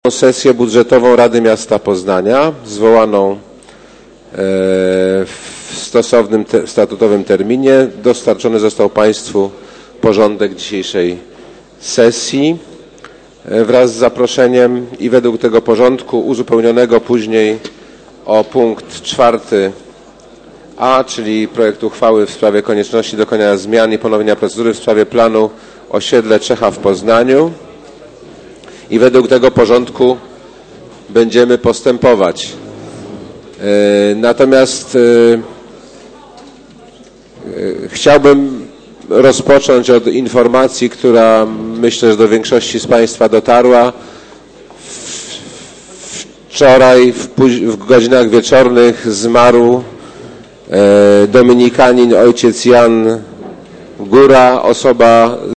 Sesję budżetową Rady Miasta Poznania, zwołaną w stosownym statutowym terminie. Dostarczony został Państwu porządek dzisiejszej sesji wraz z zaproszeniem i według tego porządku uzupełnionego później o punkt 4a, czyli projekt uchwały w sprawie konieczności dokonania zmian i ponowienia procedury w sprawie planu osiedle Czecha w Poznaniu. I według tego porządku będziemy postępować. Natomiast chciałbym rozpocząć od informacji, która myślę, że do większości z Państwa dotarła. Wczoraj w godzinach wieczornych zmarł dominikanin ojciec Jan Góra, osoba